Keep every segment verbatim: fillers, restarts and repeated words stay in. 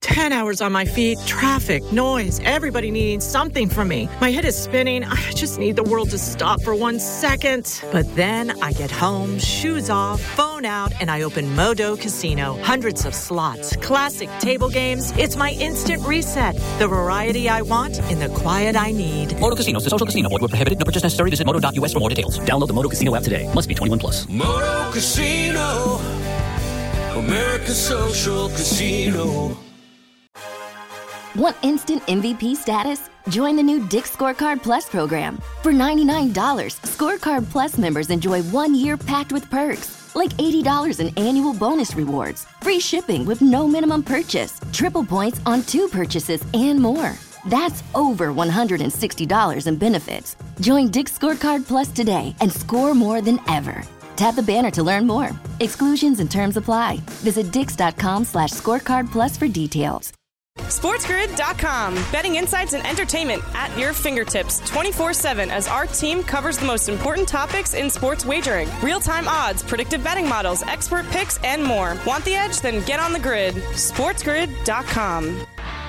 ten hours on my feet, traffic, noise, everybody needing something from me. My head is spinning. I just need the world to stop for one second. But then I get home, shoes off, phone out, and I open Modo Casino. Hundreds of slots, classic table games. It's my instant reset. The variety I want in the quiet I need. Modo Casino is a social casino. Void where prohibited. No purchase necessary. Visit modo dot u s for more details. Download the Modo Casino app today. Must be twenty-one plus. Modo Casino. America's social casino. Want instant M V P status? Join the new Dick's Scorecard Plus program. For ninety-nine dollars, Scorecard Plus members enjoy one year packed with perks, like eighty dollars in annual bonus rewards, free shipping with no minimum purchase, triple points on two purchases, and more. That's over one hundred sixty dollars in benefits. Join Dick's Scorecard Plus today and score more than ever. Tap the banner to learn more. Exclusions and terms apply. Visit dix.com slash scorecard plus for details. SportsGrid dot com. Betting insights and entertainment at your fingertips twenty-four seven as our team covers the most important topics in sports wagering. Real-time odds, predictive betting models, expert picks, and more. Want the edge? Then get on the grid. SportsGrid dot com.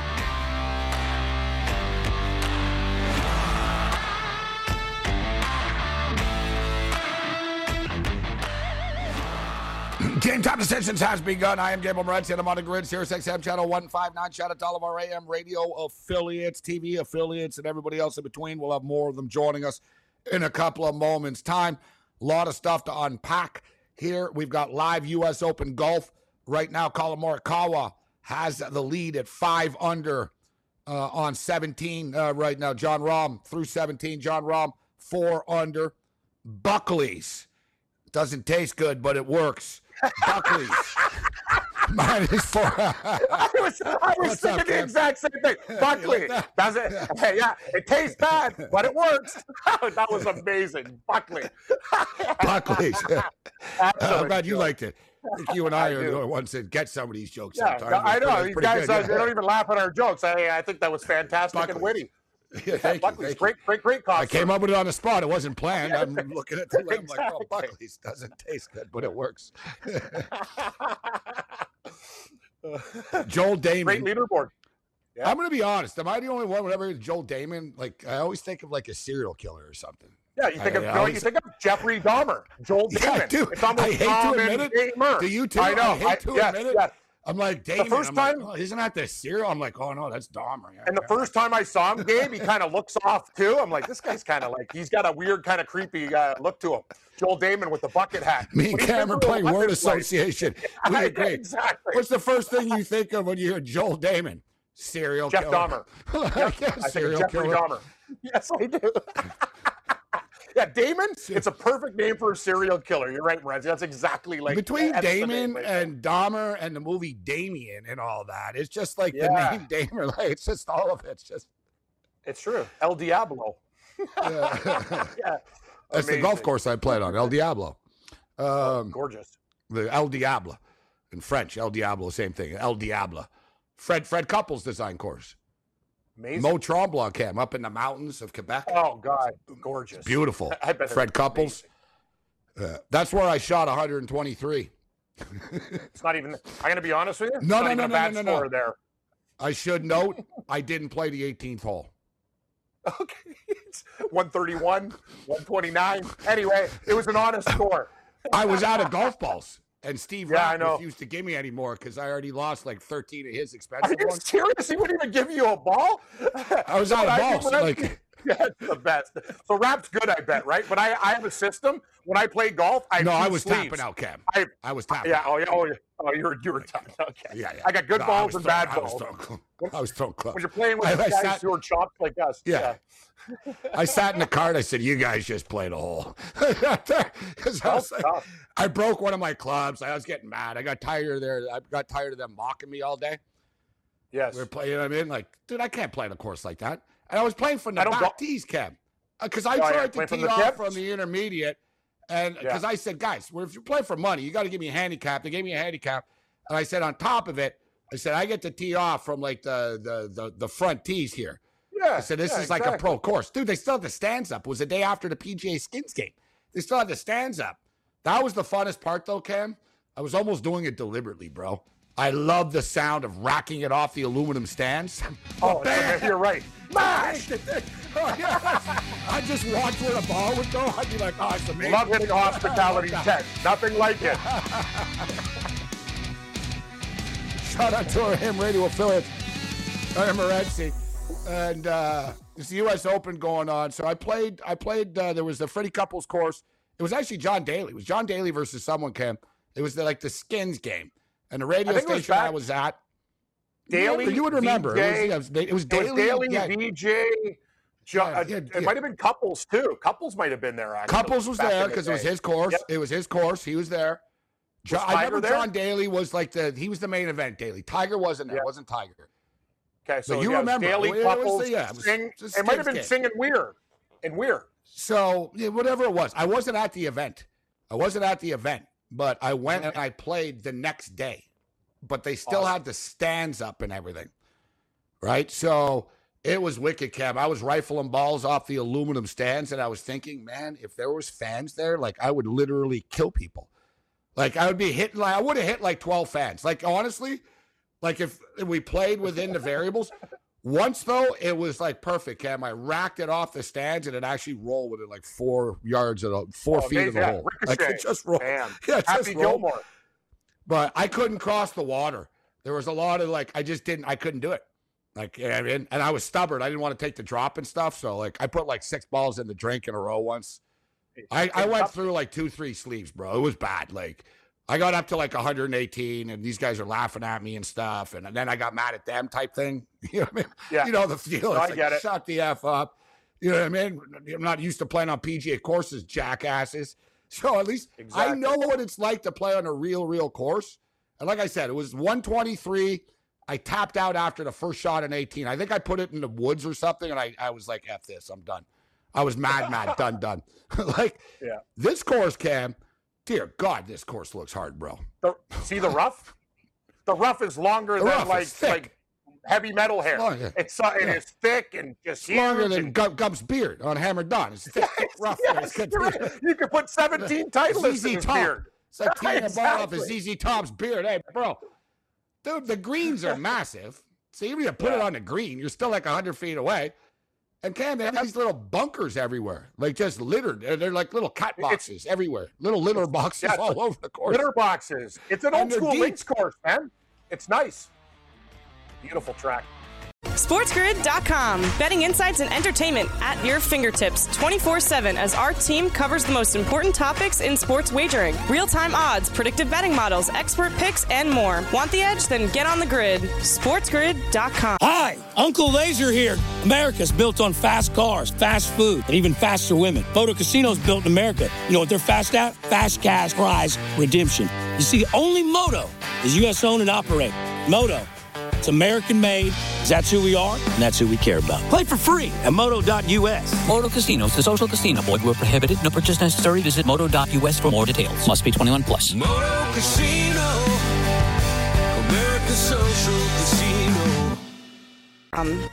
Game time decisions has begun. I am Gabriel Morency, and I'm on the grid. Sirius X M channel one fifty-nine. Shout out to all of our A M radio affiliates, T V affiliates, and everybody else in between. We'll have more of them joining us in a couple of moments' time. A lot of stuff to unpack here. We've got live U S Open golf right now. Colin Morikawa has the lead at five under uh, on seventeen uh, right now. Jon Rahm through seventeen. Jon Rahm four under. Buckley's doesn't taste good, but it works. Buckley's minus four. I was, I was What's thinking up, the Cam? exact same thing. Buckley does it? Hey, yeah, it tastes bad, but it works. That was amazing, Buckley. Buckley's. uh, I'm Absolute glad you joke. liked it. I think you and I, I are do. the ones that get some of these jokes. Yeah, sometimes. I It's know. pretty- These pretty guys, good, uh, yeah. they don't even laugh at our jokes. I, I think that was fantastic Buckley's. and witty. Yeah, thank you, Buckley's thank you. great, great, great costume. I came up with it on the spot. It wasn't planned. I'm looking at the I'm like, oh, Exactly. Buckley's doesn't taste good, but it works. Joel Damon. Great leaderboard. Yeah. I'm going to be honest. Am I the only one whenever it's Joel Damon? Like, I always think of like a serial killer or something. Yeah, you think I- of I you, know, always- you think of Jeffrey Dahmer, Joel Yeah, Damon. dude, It's almost I hate to Tom admit and it. Damer. Do you too? I know. I hate to yes, admit it. yes. I'm like, Damon. first I'm like, time- oh, isn't that the serial? I'm like, oh, no, that's Dahmer. Yeah, And the yeah. first time I saw him, Gabe, he kind of looks off too. I'm like, this guy's kind of like, he's got a weird kind of creepy uh, look to him. Joel Damon with the bucket hat. Me and What do you Cam think are of the playing word weapons plate? association. We Yeah, agree. exactly. What's the first thing you think of when you hear Joel Damon? Serial Jeff killer. Dahmer. Like, Yep, yeah, I think serial Jeffrey killer. Dahmer. Yes, I do. Yeah, Damon, it's a perfect name for a serial killer. You're right, Morenzi. That's exactly like Between that's the Damon name right there. and Dahmer and the movie Damien and all that, it's just like Yeah. the name Dahmer. Like, it's just all of it. It's just It's true. El Diablo. yeah. Yeah. That's the Amazing. golf course I played on, El Diablo. Um, Gorgeous. the El Diablo in French, El Diablo, same thing. El Diablo. Fred Fred Couples design course. Amazing. Mo Tremblant came up in the mountains of Quebec. Oh God, gorgeous. Beautiful. I bet Fred it's Couples. Uh, that's where I shot one hundred twenty-three. It's not even. I'm gonna be honest with you. No, it's not no, even no, a no, bad no, no, score no. there. I should note I didn't play the eighteenth hole. Okay, it's one thirty-one, one twenty-nine. Anyway, it was an honest score. I was out of golf balls, and Steve Yeah, I Rapp know. refused to give me any more because I already lost like thirteen of his Are expensive you ones. serious? He wouldn't even give you a ball. I was out But of I think balls. when I- Like, That's the best. So rap's good, I bet, right? But I, I have a system. When I play golf, I have no, two I was sleeves. tapping out, Cam. I, I was tapping. yeah. out. Oh yeah. Oh yeah. Oh, you were you were tapping. Okay. Yeah, yeah. I got good No, I balls was and throwing- bad I was balls. throwing, I was throwing clubs. When you're playing with I- these I guys sat- who are chopped like us. Yeah. I sat in the car and I said, "You guys just played a hole." 'Cause I, was like, tough. I broke one of my clubs. I was getting mad. I got tired of their. I got tired of them mocking me all day. Yes. We were playing. You know what I mean? Like, dude, I can't play in a course like that. And I was playing from the I don't back go- tees, Cam, because I Oh, yeah, tried play to from tee the off tips? from the intermediate, and Yeah. because I said, guys, well, if you play for money, you got to give me a handicap. They gave me a handicap, and I said, on top of it, I said, I get to tee off from like the the the, the front tees here. Yeah. I said, this yeah, is like a exactly. pro course. Dude, they still had the stands up. It was the day after the P G A Skins game. They still had the stands up. That was the funnest part, though, Cam. I was almost doing it deliberately, bro. I love the sound of racking it off the aluminum stands. Oh, bam! You're right. Mash! Oh, yes. I just watched where the ball would go. I'd be like, oh, it's amazing. Love hitting hospitality tech. Nothing like it. Shout out to our Ham Radio affiliates, Morency. And uh, it's the U S Open going on. So I played, I played, uh, there was the Freddie Couples course. It was actually John Daly. It was John Daly versus someone, Cam. It was the, like the Skins game. And the radio I station I was at. Daly, you, you would remember. V J, it was, it was Daly. It was Daly, yeah. V J. Jo- Yeah, yeah, it yeah. might have been Couples, too. Couples might have been there, actually. Couples was back there in the because it was day. his course. Yep. It was his course. He was there. Jo- Was I Tiger remember there? John Daly was like the, he was the main event, Daly. Tiger wasn't there. Yeah. It wasn't Tiger. Okay, so But you yeah, remember. Daly, It was- Couples, yeah, it was Sing. just It might have Skins been game. Sing and Weir. And Weir. So, yeah, whatever it was. I wasn't at the event. I wasn't at the event, but I went and I played the next day. But they still Awesome. had the stands up and everything. Right? So it was wicked, Cam. I was rifling balls off the aluminum stands, and I was thinking, man, if there was fans there, like I would literally kill people. Like I would be hitting, like I would have hit like twelve fans. Like honestly, like if, if we played within the variables. Once though, it was like perfect, Cam. I racked it off the stands, and it actually rolled within like four yards of the four Oh, feet of the yeah, hole. Like ricochet. it just rolled. Bam. Yeah, it Happy just rolled. Gilmore. But I couldn't cross the water. There was a lot of like, I just didn't, I couldn't do it. Like, you know what I mean? And I was stubborn. I didn't want to take the drop and stuff. So like, I put like six balls in the drink in a row once. I, I went through like two, three sleeves, bro. It was bad. Like, I got up to like one hundred eighteen, and these guys are laughing at me and stuff. And then I got mad at them type thing. You know what I mean? Yeah. You know the feel. No, It's I like, get it. shut the F up. You know what I mean? I'm not used to playing on P G A courses, jackasses. So at least I Exactly. know what it's like to play on a real, real course. And like I said, it was one twenty-three. I tapped out after the first shot in eighteen. I think I put it in the woods or something, and I, I was like, F this, I'm done. I was mad, mad, done, done. Like, Yeah. this course, Cam, dear God, this course looks hard, bro. The, see the rough? The rough is longer The than rough is like thick. like heavy metal hair. long, yeah. It's uh, it Yeah. is thick and just It's longer huge than and- Gum- Gum's beard on Hammer Dawn. It's thick, thick, rough. Yes, It's you're right. You could put seventeen titleists in Z Z his Top. beard. It's like teeing a ball off of Exactly. Z Z Top's beard. Hey, bro. Dude, the greens are massive. So even if you put it Yeah. on the green, you're still like one hundred feet away. And Cam, they have these little bunkers everywhere, like just littered. They're, they're like little cat boxes everywhere, little litter boxes yeah, all over the course. Litter boxes. It's an And old they're school deep. links course, man. It's nice. Beautiful track. SportsGrid dot com. Betting insights and entertainment at your fingertips twenty-four seven as our team covers the most important topics in sports wagering. Real-time odds, predictive betting models, expert picks, and more. Want the edge? Then get on the grid. SportsGrid dot com. Hi, Uncle Laser here. America's built on fast cars, fast food, and even faster women. Moto Casino's built in America. You know what they're fast at? Fast cash prize redemption. You see, only Moto is U S owned and operated. Moto, it's American made. That's who we are, and that's who we care about. Play for free at moto dot U S. Moto Casinos, the social casino. Void where prohibited. No purchase necessary. Visit moto dot U S for more details. Must be twenty-one plus. Moto Casino, America's social casino. Um,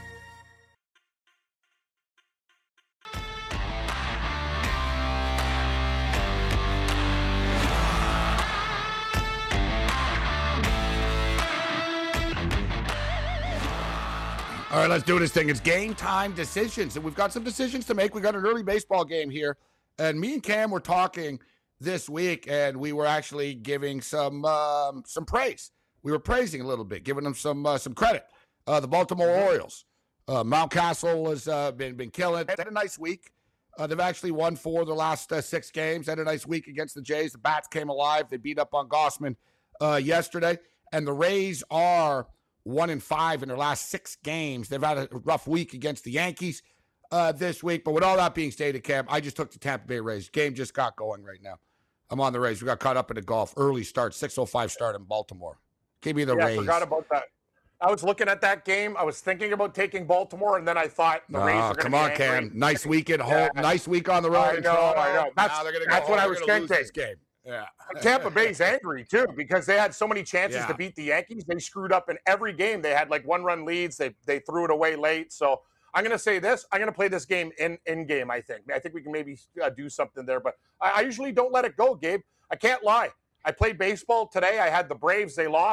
All right, let's do this thing. It's game time decisions, and we've got some decisions to make. We got an early baseball game here, and me and Cam were talking this week, and we were actually giving some um, some praise. We were praising a little bit, giving them some uh, some credit. Uh, the Baltimore Orioles, uh, Mountcastle has uh, been been killing it. They had a nice week. Uh, they've actually won four of the last uh, six games. They had a nice week against the Jays. The Bats came alive. They beat up on Gossman uh, yesterday, and the Rays are one and five in their last six games. They've had a rough week against the Yankees uh, this week. But with all that being stated, Cam, I just took the Tampa Bay Rays. Game just got going right now. I'm on the Rays. We got caught up in the golf. Early start, six oh five start in Baltimore. Give me the Yeah, Rays. I forgot about that. I was looking at that game. I was thinking about taking Baltimore, and then I thought the Rays Oh, are going to come be on, angry. Cam. Nice week at home. Yeah. Nice week on the road. I in know, Toronto. I know. That's- Now they're gonna go that's what home. I They're was gonna lose thinking. this game. Yeah. Tampa Bay's angry too because they had so many chances Yeah. to beat the Yankees. They screwed up in every game. They had like one-run leads. They they threw it away late. So I'm going to say this. I'm going to play this game in in game. I think. I think we can maybe uh, do something there. But I, I usually don't let it go, Gabe. I can't lie. I played baseball today. I had the Braves. They lost.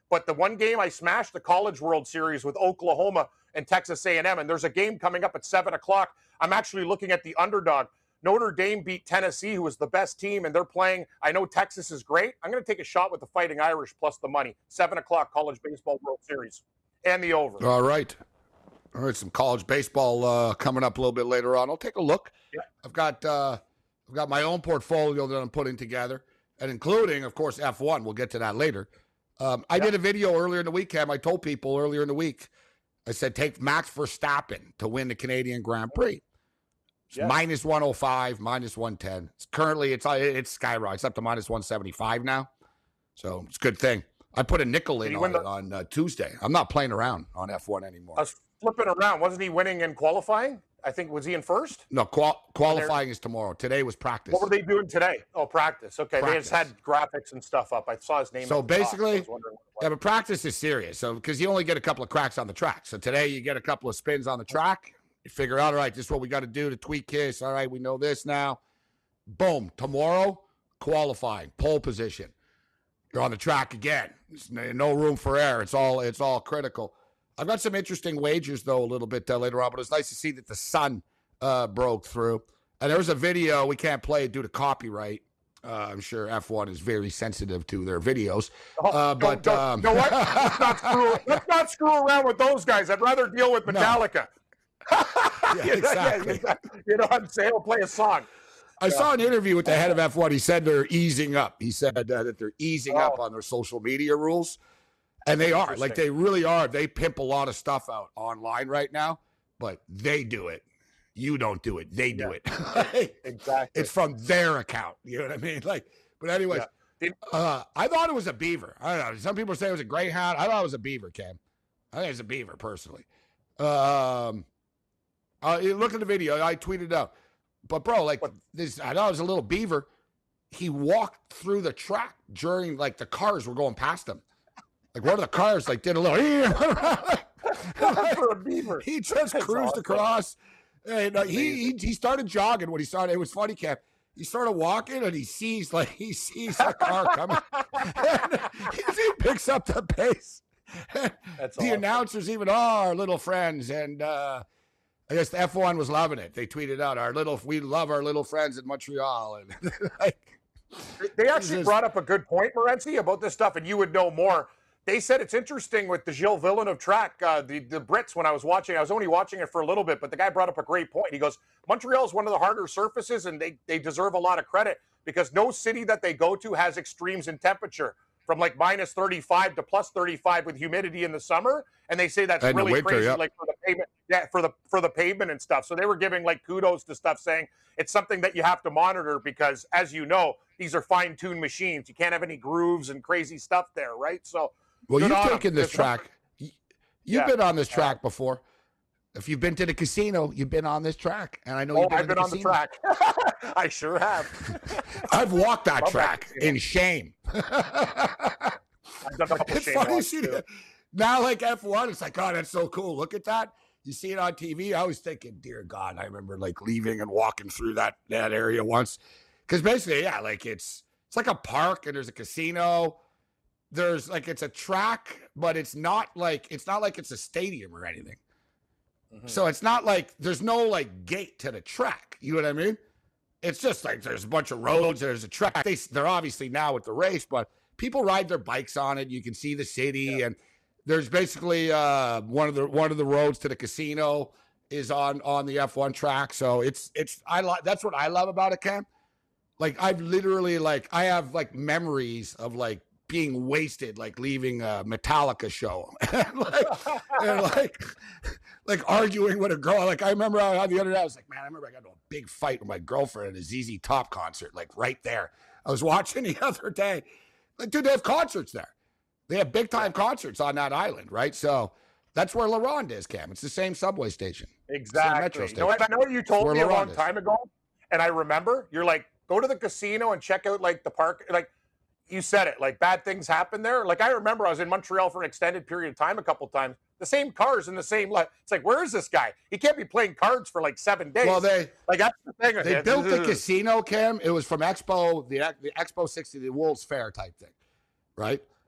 But the one game I smashed, the College World Series with Oklahoma and Texas A and M, and there's a game coming up at seven o'clock. I'm actually looking at the underdog. Notre Dame beat Tennessee, who was the best team, and they're playing. I know Texas is great. I'm going to take a shot with the Fighting Irish plus the money. seven o'clock College Baseball World Series and the over. All right. All right, some college baseball uh, coming up a little bit later on. I'll take a look. Yeah. I've got uh, I've got my own portfolio that I'm putting together, and including, of course, F one. We'll get to that later. Um, I yeah. did a video earlier in the week, Cam. I told people earlier in the week, I said, take Max Verstappen to win the Canadian Grand Prix. It's yeah. minus one oh five, minus one ten. It's currently, it's it's skyrocketed. It's up to minus one seventy-five now. So it's a good thing. I put a nickel in on, the- on uh, Tuesday. I'm not playing around on F one anymore. I was flipping around. Wasn't he winning in qualifying? I think, was he in first? No, qual- qualifying is tomorrow. Today was practice. What were they doing today? Oh, practice. Okay, practice. They just had graphics and stuff up. I saw his name. So basically, so yeah, but practice is serious. So because you only get a couple of cracks on the track. So today you get a couple of spins on the track. You figure out, all right, this is what we got to do to tweak this. All right, we know this now. Boom. Tomorrow, qualifying, pole position. You're on the track again. There's no room for error. It's all it's all critical. I've got some interesting wagers, though, a little bit uh, later on, but it's nice to see that the sun uh, broke through. And there was a video. We can't play it due to copyright. Uh, I'm sure F one is very sensitive to their videos. Uh, but don't, um, you know what? Let's not, screw, let's not screw around with those guys. I'd rather deal with Metallica. No. Yeah, exactly. You know what I'm saying? We'll play a song. I yeah. saw an interview with the head of F one. He said they're easing up. He said uh, that they're easing oh. up on their social media rules. And they are. Like, they really are. They pimp a lot of stuff out online right now, but they do it. You don't do it. They do yeah. it. Exactly. It's from their account. You know what I mean? Like, but anyways, yeah. uh, I thought it was a beaver. I don't know. Some people say it was a greyhound. I thought it was a beaver, Cam. I think it's a beaver, personally. Um, uh, look at the video. I tweeted out. But, bro, like, what? this, I thought it was a little beaver. He walked through the track during, like, the cars were going past him. Like, one of the cars, like, did a little, like, for a beaver. He just That's cruised awesome. across. And uh, he, he he started jogging when he started. It was funny, Cap. He started walking, and he sees, like, he sees a car coming. And he, he picks up the pace. That's the awesome. announcers even, oh, our little friends. And uh, I guess the F one was loving it. They tweeted out, our little, we love our little friends in Montreal. And, like, they actually brought up a good point, Morency, about this stuff, and you would know more. They said it's interesting with the Gilles Villeneuve track, uh, the, the Brits, when I was watching, I was only watching it for a little bit, but the guy brought up a great point. He goes, Montreal is one of the harder surfaces, and they, they deserve a lot of credit because no city that they go to has extremes in temperature from like minus thirty-five to plus thirty-five with humidity in the summer. And they say that's and really winter, crazy, yep. like for the pavement, yeah, for the for the pavement and stuff. So they were giving like kudos to stuff, saying it's something that you have to monitor because, as you know, these are fine-tuned machines. You can't have any grooves and crazy stuff there, right? So. Well, you've taken this track. You've yeah. been on this track before. If you've been to the casino, you've been on this track. And I know oh, you've been, I've been the on casino. the track. I sure have. I've walked that Love track that in shame. I've done a couple It's shame funny to walks, see too. that. Now, like F one, it's like, oh, that's so cool. Look at that. You see it on T V. I was thinking, dear God, I remember like leaving and walking through that, that area once. Because basically, yeah, like it's it's like a park and there's a casino. There's like it's a track, but it's not like it's not like it's a stadium or anything. Mm-hmm. So it's not like there's no like gate to the track. You know what I mean? It's just like there's a bunch of roads. There's a track. They, they're obviously now with the race, but people ride their bikes on it. You can see the city, yeah. and there's basically uh, one of the one of the roads to the casino is on on the F one track. So it's it's I like that's what I love about it, Cam. Like I've literally like I have like memories of like. being wasted, like leaving a Metallica show, and like, and like, like arguing with a girl. Like I remember I, the other day, I was like, man, I remember I got into a big fight with my girlfriend at a Z Z Top concert, like right there. I was watching the other day. Like, dude, they have concerts there. They have big time concerts on that island, right? So that's where La Ronde is, Cam. It's the same subway station. Exactly. Metro station. You know what? I know what you told me a long is. time ago, and I remember you're like, go to the casino and check out like the park, like. You said it, like bad things happen there. Like I remember I was in Montreal for an extended period of time a couple of times. The same cars in the same, like, it's like, where is this guy? He can't be playing cards for like seven days. Well, they, like that's the thing. They built the casino, Cam. It was from Expo, the, the Expo sixty, the World's Fair type thing, right?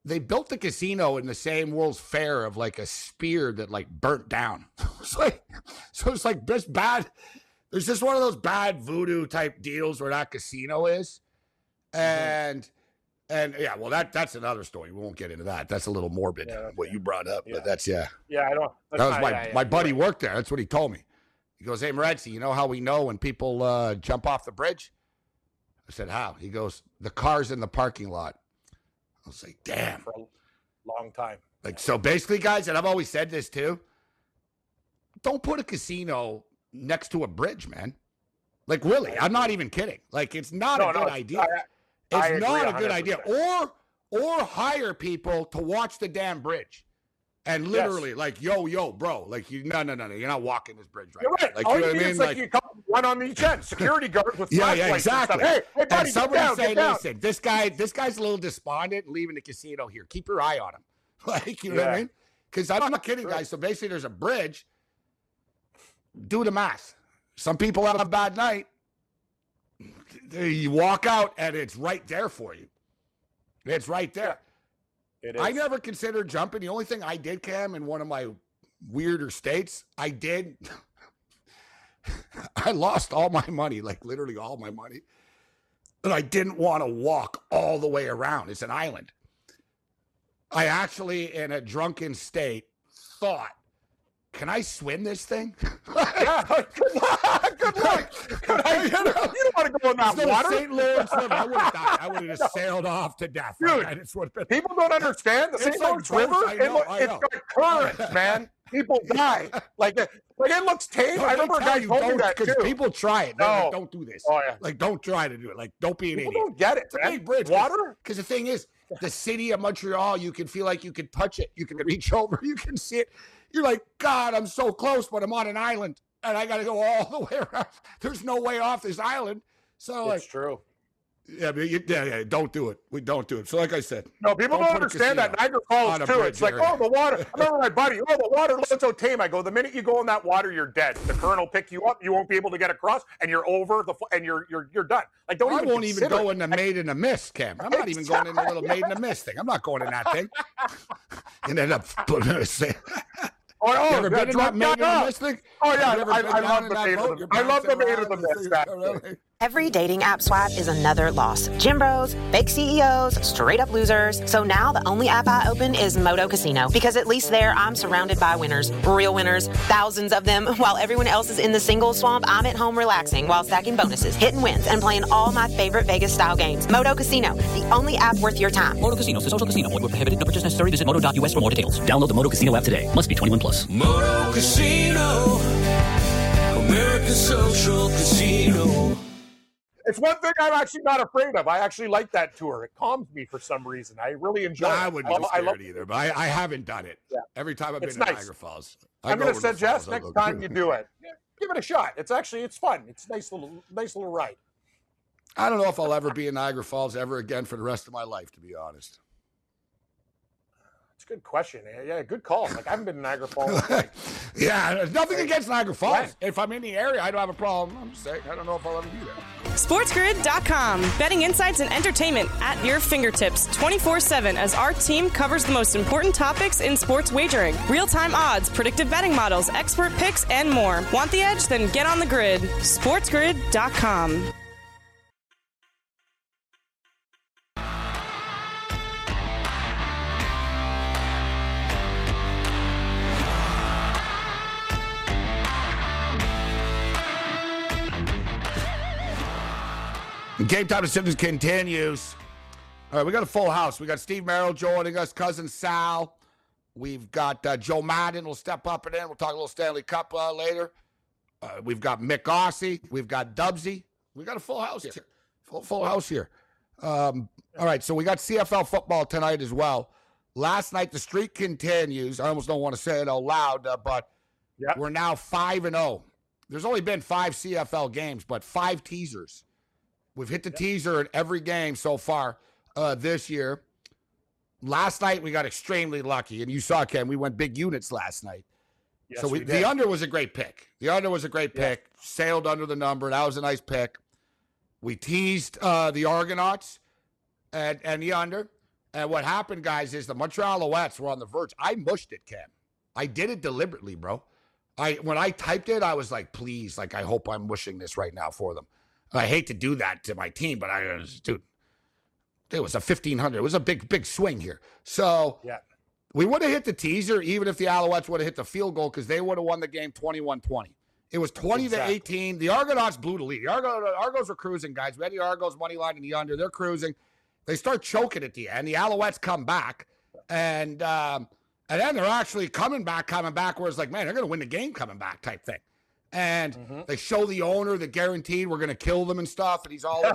they built the casino in the same World's Fair of like a spear that like burnt down. It's like, so it's like this bad. There's just one of those bad voodoo type deals where that casino is. And, mm-hmm. and yeah, well, that that's another story. We won't get into that. That's a little morbid, yeah, what you brought up, yeah. but that's, yeah. Yeah, I don't. That was my, yeah, yeah, my buddy worked there. That's what he told me. He goes, hey, Morency, you know how we know when people uh, jump off the bridge? I said, how? He goes, the car's in the parking lot. I was like, damn. For a long time. Like, so basically, guys, and I've always said this too, don't put a casino next to a bridge, man. Like, really, I'm not even kidding. Like, it's not no, a good no, idea. I, it's I not a good idea. Or, or hire people to watch the damn bridge. And literally, yes. like, yo, yo, bro, like, you, no, no, no, no, you're not walking this bridge right You're right. now. Like, All you know you what I mean? Is like, like you come one on each end, security guards with yeah, yeah, flashlights exactly. And stuff. Hey, hey, buddy, and somebody down, say, down. listen, this guy, this guy's a little despondent leaving the casino here. Keep your eye on him. Like, you know yeah. what I mean? Because I'm not kidding, guys. So basically, there's a bridge. Do the math. Some people have a bad night. You walk out, and it's right there for you. It's right there. Yeah. It is. I never considered jumping. The only thing I did, Cam, in one of my weirder states, I did. I lost all my money, like literally all my money. And I didn't want to walk all the way around. It's an island. I actually, in a drunken state, thought, can I swim this thing? Yeah, good luck. Good luck. Good luck. You, know, you don't want to go in that Instead water. Saint Lawrence River, I would have died. I would have just sailed off to death. Dude, like, just been... people don't understand the Saint Lawrence like River. I know, it, I know. It's got currents, man. People die. Like, like it looks tame. No, I remember a guy you told me don't, that too. People try it. No. Like, don't do this. Oh, yeah. Like, don't try to do it. Like, don't be an people idiot. Don't get it. It's a big bridge. Water. Because the thing is, the city of Montreal, you can feel like you can touch it. You can reach over. You can see it. You're like, God, I'm so close, but I'm on an island, and I got to go all the way around. There's no way off this island. So, it's like, true. Yeah, but you, yeah, yeah, don't do it. We don't do it. So, like I said, no, people don't, don't understand that Niagara Falls too. It's like, area. oh, the water. I remember my buddy. Oh, the water looks so tame. I go, the minute you go in that water, you're dead. The current will pick you up. You won't be able to get across, and you're over the and you're you're you're done. Like, don't. I even won't even go it. in the Made in the Mist, Cam. I'm not even going in the little Made in the Mist thing. I'm not going in that thing. And end up saying. Oh, oh, you ever yeah, been in that Made in the Mist thing? Oh, yeah, I, I love the Made of the I love the Made of the Mist. Every dating app swipe is another loss. Gym bros, fake C E Os, straight up losers. So now the only app I open is Moto Casino, because at least there I'm surrounded by winners. Real winners, thousands of them. While everyone else is in the single swamp, I'm at home relaxing while stacking bonuses, hitting wins, and playing all my favorite Vegas-style games. Moto Casino, the only app worth your time. Moto Casino, the social casino. Void where prohibited. No purchase necessary. Visit moto dot U S for more details. Download the Moto Casino app today. Must be twenty-one plus. Moto Casino, American Social Casino. It's one thing I'm actually not afraid of. I actually like that tour. It calms me for some reason. I really enjoy no, it. I wouldn't be scared either, but I, I haven't done it. Yeah. Every time I've it's been to nice. Niagara Falls. I I'm going to suggest falls, next time you do it, yeah, give it a shot. It's actually, it's fun. It's a nice little, nice little ride. I don't know if I'll ever be in Niagara Falls ever again for the rest of my life, to be honest. It's a good question. Yeah, good call. Like, I haven't been to Niagara Falls. Yeah, there's nothing against Niagara Falls. Right. If I'm in the area, I don't have a problem. I'm just saying, I don't know if I'll ever do that. sports grid dot com. Betting insights and entertainment at your fingertips twenty-four seven as our team covers the most important topics in sports wagering. Real-time odds, predictive betting models, expert picks, and more. Want the edge? Then get on the grid. sports grid dot com. Game time decisions continues. All right, we got a full house. We got Steve Merrill joining us, cousin Sal. We've got uh, Joe Madden will step up and in. We'll talk a little Stanley Cup uh, later. Uh, we've got Mick Aussie. We've got Dubsy. We got a full house here. Full, full house here. Um, all right, so we got C F L football tonight as well. Last night, the streak continues. I almost don't want to say it out loud, uh, but yep. We're now five and oh. There's only been five C F L games, but five teasers. We've hit the yep. teaser in every game so far uh, this year. Last night, we got extremely lucky. And you saw, Ken, we went big units last night. Yes, so we, we the under was a great pick. The under was a great pick. Yes. Sailed under the number. That was a nice pick. We teased uh, the Argonauts and, and the under. And what happened, guys, is the Montreal Alouettes were on the verge. I mushed it, Cam. I did it deliberately, bro. I when I typed it, I was like, please, like, I hope I'm wishing this right now for them. And I hate to do that to my team, but I was, dude, it was a fifteen hundred. It was a big, big swing here. So yeah. we would have hit the teaser even if the Alouettes would have hit the field goal because they would have won the game twenty-one twenty. It was twenty exactly. to eighteen. The Argonauts blew the lead. The Argos, Argos were cruising, guys. We had the Argos money line in the under. They're cruising. They start choking at the end. The Alouettes come back, and um, and then they're actually coming back, coming back, where it's like, man, they're going to win the game coming back type thing. And mm-hmm. they show the owner that guaranteed we're going to kill them and stuff, and he's all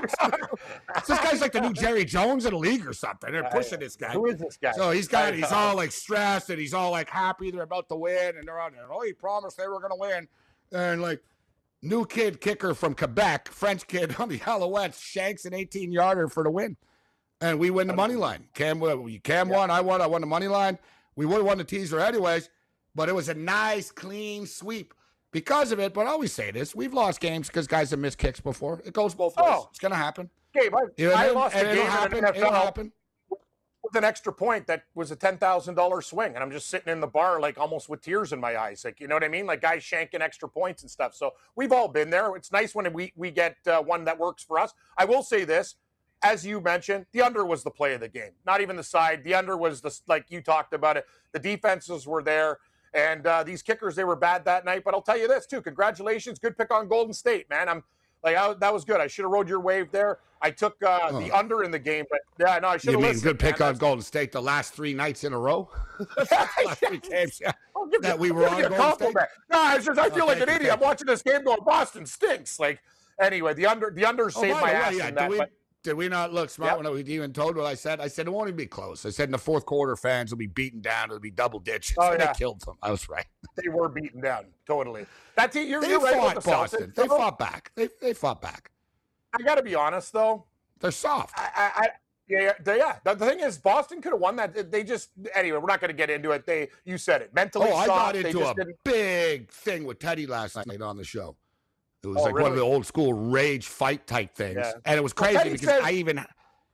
this guy's like the new Jerry Jones in the league or something. They're pushing this guy. Who is this guy? So he's got, he's all like stressed, and he's all like happy they're about to win, and they're on there. Oh, he promised they were going to win. And like, new kid kicker from Quebec, French kid on the Alouettes, shanks an eighteen-yarder for the win. And we win the money line. Cam, Cam won, I won, I won the money line. We would have won the teaser anyways, but it was a nice, clean sweep because of it. But I always say this, we've lost games because guys have missed kicks before. It goes both ways. Oh. It's going to happen. Gabe, I, you know, I and, lost and a game happen, in the N F L it'll happen. With an extra point that was a ten thousand dollars swing, and I'm just sitting in the bar like almost with tears in my eyes. Like, you know what I mean? Like guys shanking extra points and stuff. So we've all been there. It's nice when we, we get uh, one that works for us. I will say this. As you mentioned, the under was the play of the game. Not even the side. The under was the, like you talked about it. The defenses were there. And uh, these kickers, they were bad that night. But I'll tell you this, too. Congratulations. Good pick on Golden State, man. I'm like, I, that was good. I should have rode your wave there. I took uh, oh. the under in the game. But, yeah, no, I should have listened. You mean good pick man. on Golden State the last three nights in a row? last three games, yeah. That we were on Golden State? No, it's just, I feel oh, like an idiot. I'm watching this game going, Boston stinks. Like, anyway, the under the under oh, saved my ass yeah, in that. We, but, Did we not look smart yep. when we even told what I said? I said it won't even be close. I said in the fourth quarter, fans will be beaten down. It'll be double ditches. Oh, and yeah. they killed them. I was right. They were beaten down. Totally. That's it. You're, they you're fought right about the Boston. Celtics. They fought back. They they fought back. I got to be honest, though. They're soft. I, I, I yeah, yeah, yeah. The, the thing is, Boston could have won that. They just anyway. We're not going to get into it. They, you said it. Mentally oh, soft. I got into a didn't... big thing with Teddy last night on the show. It was oh, like really? one of the old school rage fight type things, yeah. and it was crazy well, because says... I even.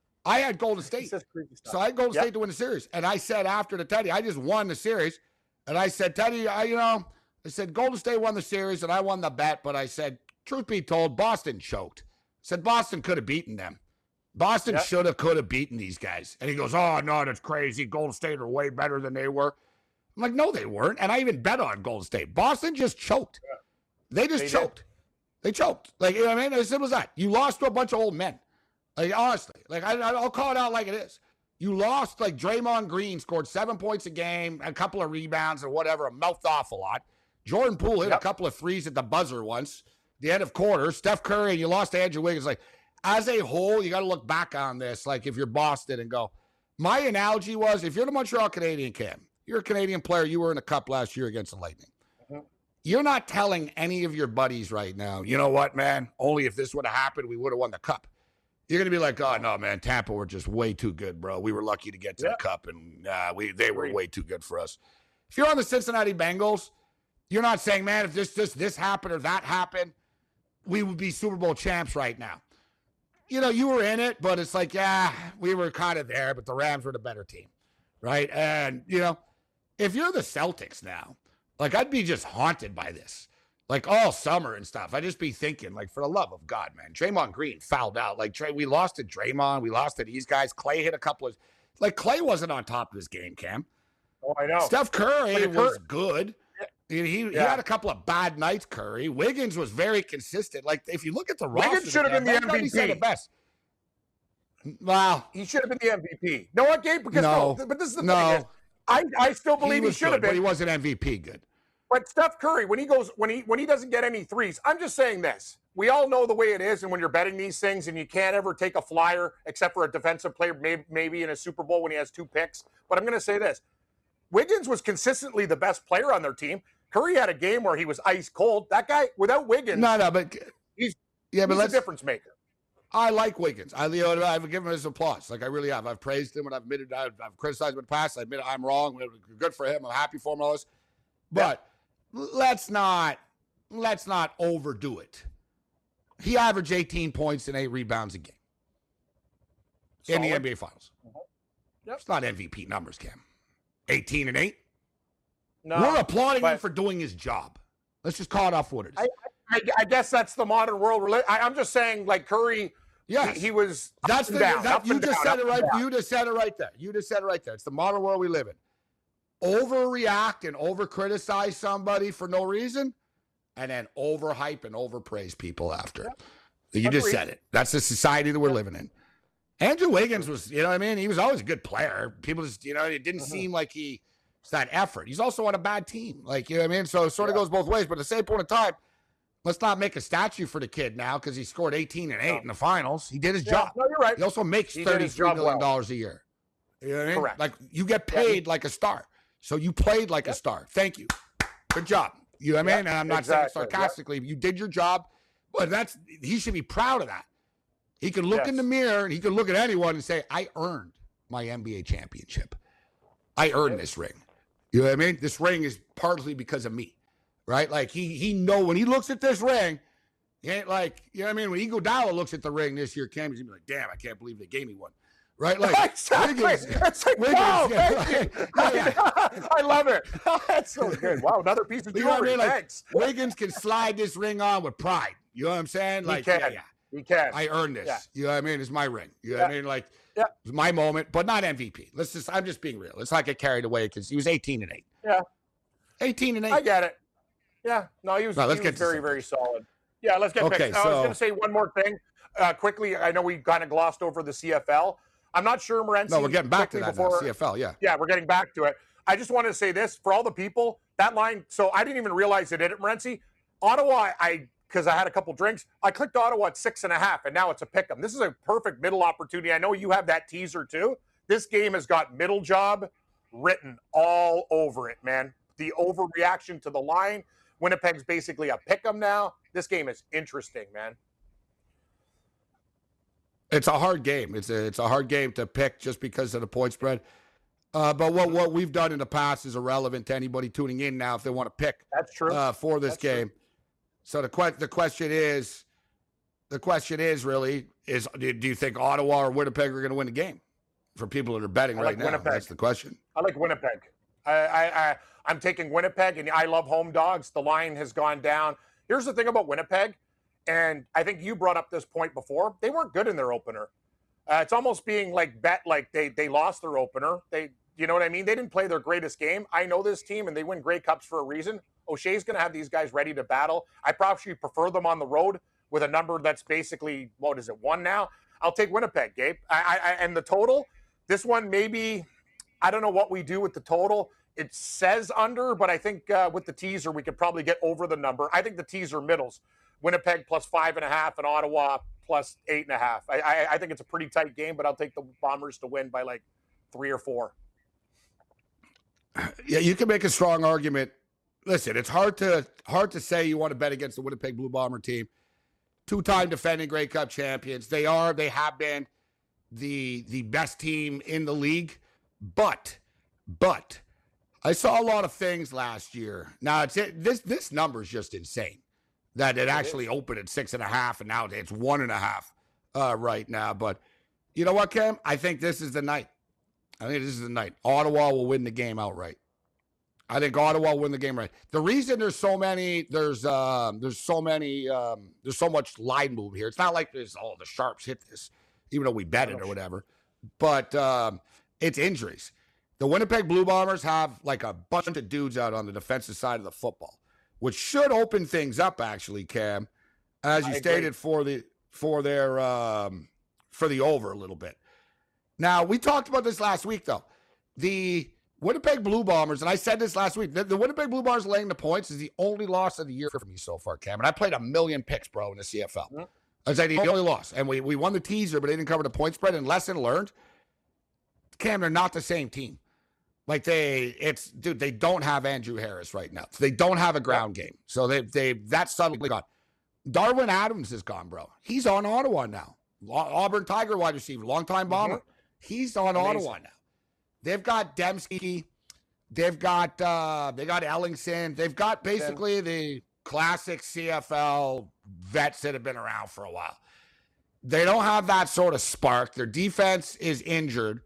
I had Golden State. So I had Golden yep. State to win the series. And I said after the Teddy, I just won the series. And I said, Teddy, I, you know, I said, Golden State won the series and I won the bet. But I said, truth be told, Boston choked. I said, Boston could have beaten them. Boston yep. should have, could have beaten these guys. And he goes, oh, no, that's crazy. Golden State are way better than they were. I'm like, no, they weren't. And I even bet on Golden State. Boston just choked. Yeah. They just they choked. Did. They choked. Like, you know what I mean? As simple as that. You lost to a bunch of old men. Like, honestly, like, I, I'll call it out like it is. You lost, like, Draymond Green scored seven points a game, a couple of rebounds or whatever, mouthed off a lot. Jordan Poole hit yep. a couple of threes at the buzzer once, the end of quarter. Steph Curry, and you lost to Andrew Wiggins. Like, as a whole, you got to look back on this, like, if you're Boston and go, my analogy was, if you're the Montreal Canadian, Cam, you're a Canadian player, you were in the Cup last year against the Lightning. Mm-hmm. You're not telling any of your buddies right now, you know what, man, only if this would have happened, we would have won the Cup. You're going to be like, oh, no, man, Tampa were just way too good, bro. We were lucky to get to yeah. the Cup, and uh, we they were way too good for us. If you're on the Cincinnati Bengals, you're not saying, man, if this, this, this happened or that happened, we would be Super Bowl champs right now. You know, you were in it, but it's like, yeah, we were kind of there, but the Rams were the better team, right? And, you know, if you're the Celtics now, like, I'd be just haunted by this. Like, all summer and stuff. I'd just be thinking, like, for the love of God, man. Draymond Green fouled out. Like, Trey, we lost to Draymond. We lost to these guys. Clay hit a couple of – like, Clay wasn't on top of his game, Cam. Oh, I know. Steph Curry was good. He, he, yeah. he had a couple of bad nights, Curry. Wiggins was very consistent. Like, if you look at the roster – Wiggins should have been the M V P. He said the best. Wow. He should have been the M V P. No, what, Gabe? Because no. no. But this is the no. thing. Is, I, I still believe he, he should good, have been. But he wasn't M V P good. But Steph Curry, when he goes, when he when he doesn't get any threes, I'm just saying this. We all know the way it is, and when you're betting these things, and you can't ever take a flyer except for a defensive player, maybe, maybe in a Super Bowl when he has two picks. But I'm going to say this: Wiggins was consistently the best player on their team. Curry had a game where he was ice cold. That guy, without Wiggins, no, no, but he's yeah, but he's let's, a difference maker. I like Wiggins. I, you know, I've given him his applause. Like, I really have. I've praised him and I've admitted I've, I've criticized him in the past. I admit I'm wrong. Good for him. I'm happy for him. All this, but. Yeah. Let's not let's not overdo it. He averaged eighteen points and eight rebounds a game Solid. in the N B A Finals. Mm-hmm. Yep. It's not M V P numbers, Cam. eighteen and eight. No, We're applauding but- him for doing his job. Let's just call it off what it is. I, I, I guess that's the modern world. I, I'm just saying, like Curry, yes. he, he was That's up the, and down, that, up you and just down, said it up right. and down. You just said it right there. You just said it right there. It's the modern world we live in. Overreact and over criticize somebody for no reason, and then overhype and overpraise people after. Yep. You Agreed. just said it. That's the society that we're living in. Andrew Wiggins was, you know what I mean? He was always a good player. People just, you know, it didn't mm-hmm. seem like he was that effort. He's also on a bad team. Like, you know what I mean? So it sort of yeah. goes both ways. But at the same point in time, let's not make a statue for the kid now because he scored eighteen and eight no. in the finals. He did his yeah. job. No, you're right. He also makes he thirty-three million dollars well. a year. You know what I mean? Correct. Like, you get paid yeah. like a star. So you played like yep. a star. Thank you. Good job. You know what I mean? Yep. And I'm not exactly. saying it sarcastically. Yep. You did your job. But that's he should be proud of that. He can look yes. in the mirror and he can look at anyone and say, I earned my N B A championship. I earned yep. this ring. You know what I mean? This ring is partly because of me. Right? Like he he know when he looks at this ring, he ain't like, you know what I mean? When Iguodala looks at the ring this year, Cam, he's gonna be like, damn, I can't believe they gave me one. Right? Like exactly. Wiggins, it's like, Wiggins, wow, yeah, thank you. yeah, yeah. I love it. That's so good. Wow, another piece of you know what I jewelry. mean? Like, Thanks. Wiggins can slide this ring on with pride. You know what I'm saying? Like, he can. yeah, yeah. He can. I earned this. Yeah. You know what I mean? It's my ring. You know yeah. what I mean? Like, yeah. it's my moment, but not M V P. Let's just, I'm just being real. Let's not get carried away because he was eighteen and eight. Yeah. eighteen and eight. I get it. Yeah. No, he was, no, let's he get was very, something. very solid. Yeah, let's get okay, picks. so, I was going to say one more thing uh, quickly. I know we kind of glossed over the C F L. I'm not sure, Morency. No, we're getting back to that before, now, C F L, yeah. Yeah, we're getting back to it. I just wanted to say this. For all the people, that line, so I didn't even realize it did it, Morency. Ottawa, I because I had a couple drinks, I clicked Ottawa at six and a half, and now it's a pick 'em. This is a perfect middle opportunity. I know you have that teaser, too. This game has got middle job written all over it, man. The overreaction to the line. Winnipeg's basically a pick 'em now. This game is interesting, man. It's a hard game. It's a it's a hard game to pick just because of the point spread. Uh, but what, what we've done in the past is irrelevant to anybody tuning in now if they want to pick. That's true. Uh, for this That's game. True. So the que- the question is, the question is really is do, do you think Ottawa or Winnipeg are going to win the game? For people that are betting I right like now, Winnipeg. That's the question. I like Winnipeg. I, I, I I'm taking Winnipeg, and I love home dogs. The line has gone down. Here's the thing about Winnipeg, and I think you brought up this point before. They weren't good in their opener. Uh, it's almost being like bet like they they lost their opener. They, you know what I mean? They didn't play their greatest game. I know this team, and they win Grey Cups for a reason. O'Shea's going to have these guys ready to battle. I probably prefer them on the road with a number that's basically, what is it, one now? I'll take Winnipeg, Gabe. I, I, and the total, this one maybe, I don't know what we do with the total. It says under, but I think uh, with the teaser, we could probably get over the number. I think the teaser middles. Winnipeg plus five and a half and Ottawa plus eight and a half. I, I, I think it's a pretty tight game, but I'll take the Bombers to win by like three or four. Yeah, you can make a strong argument. Listen, it's hard to hard to say you want to bet against the Winnipeg Blue Bomber team. Two-time defending Grey Cup champions. They are, they have been the the best team in the league. But, but, I saw a lot of things last year. Now, it's this this number is just insane. That it actually opened at six and a half, and now it's one and a half uh, right now. But you know what, Cam? I think this is the night. I think this is the night. Ottawa will win the game outright. I think Ottawa will win the game right. The reason there's so many, there's um, there's so many, um, there's so much line move here. It's not like there's oh the Sharps hit this, even though we bet it or whatever. But um, it's injuries. The Winnipeg Blue Bombers have like a bunch of dudes out on the defensive side of the football, which should open things up actually, Cam, as you I stated agree. for the for their um, for the over a little bit. Now we talked about this last week though. The Winnipeg Blue Bombers, and I said this last week, the, the Winnipeg Blue Bombers laying the points is the only loss of the year for me so far, Cam. And I played a million picks, bro, in the C F L. Mm-hmm. I was like, the only loss. And we, we won the teaser, but they didn't cover the point spread. And lesson learned, Cam, they're not the same team. Like they, it's, dude, they don't have Andrew Harris right now. So they don't have a ground game. So they, they, that's suddenly gone. Darwin Adams is gone, bro. He's on Ottawa now. Auburn Tiger wide receiver, longtime bomber. Mm-hmm. He's on Amazing. Ottawa now. They've got Dembski. They've got uh, they got Ellingson. They've got basically the classic C F L vets that have been around for a while. They don't have that sort of spark. Their defense is injured.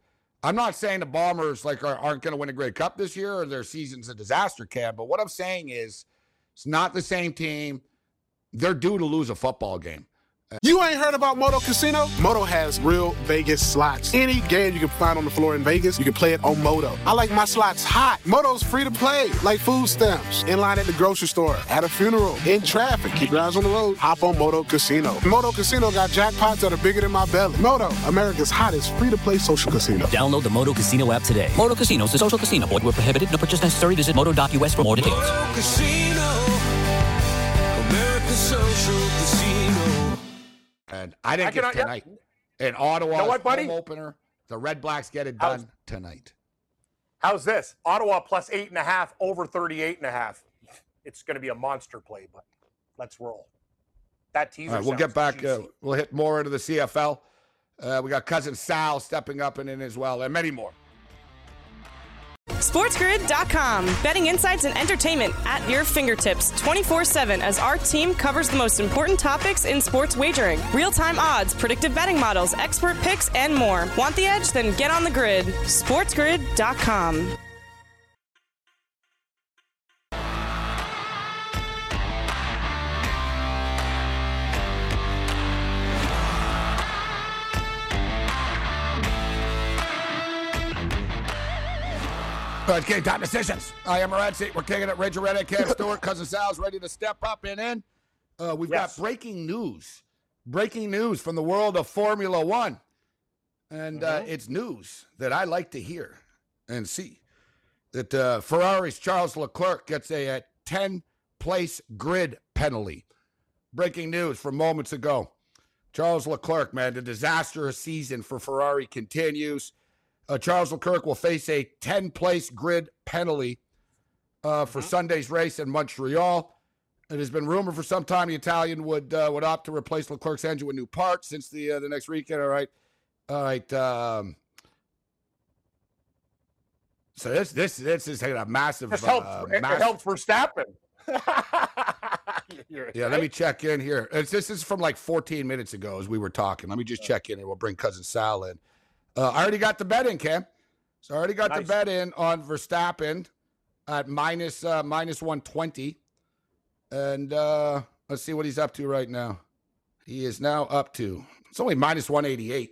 I'm not saying the Bombers like are, aren't going to win a Grey Cup this year or their season's a disaster, Cam. But what I'm saying is it's not the same team. They're due to lose a football game. You ain't heard about Moto Casino? Moto has real Vegas slots. Any game you can find on the floor in Vegas, you can play it on Moto. I like my slots hot. Moto's free to play, like food stamps. In line at the grocery store, at a funeral, in traffic. Keep your eyes on the road. Hop on Moto Casino. Moto Casino got jackpots that are bigger than my belly. Moto, America's hottest free-to-play social casino. Download the Moto Casino app today. Moto Casino is a social casino. Void where prohibited. No purchase necessary. Visit moto dot U S for more details. Moto Casino, America's social casino. And I didn't I get cannot, tonight. Yeah. In Ottawa, you know what, buddy? home opener. The Red Blacks get it done how's, tonight. How's this? Ottawa plus eight and a half, over thirty-eight and a half. It's going to be a monster play, but let's roll. That teaser. All right, we'll get back. Uh, we'll hit more into the C F L. Uh, we got cousin Sal stepping up and in as well, and many more. SportsGrid dot com. Betting insights and entertainment at your fingertips twenty-four seven as our team covers the most important topics in sports wagering. Real-time odds, predictive betting models, expert picks, and more. Want the edge? Then get on the grid. SportsGrid dot com. All right, game time decisions. I am Morency. We're kicking it. Ranger Red, Cam Stewart, cousin Sal's ready to step up and in. Uh, we've yes. got breaking news. Breaking news from the world of Formula One. And mm-hmm. uh, it's news that I like to hear and see. That uh, Ferrari's Charles Leclerc gets a ten-place grid penalty. Breaking news from moments ago. Charles Leclerc, man, the disastrous season for Ferrari continues. Uh, Charles Leclerc will face a ten-place grid penalty uh, for mm-hmm. Sunday's race in Montreal. It has been rumored for some time the Italian would uh, would opt to replace Leclerc's engine with new parts since the uh, the next weekend. All right, all right. Um, so this this this is a massive. This helps. Uh, it, massive... it helps Verstappen. Yeah, let me check in here. It's, this is from like fourteen minutes ago as we were talking. Let me just check in and we'll bring cousin Sal in. Uh, I already got the bet in, Cam. So I already got nice. the bet in on Verstappen at minus, uh, minus one twenty. And uh, let's see what he's up to right now. He is now up to, it's only minus one eighty-eight.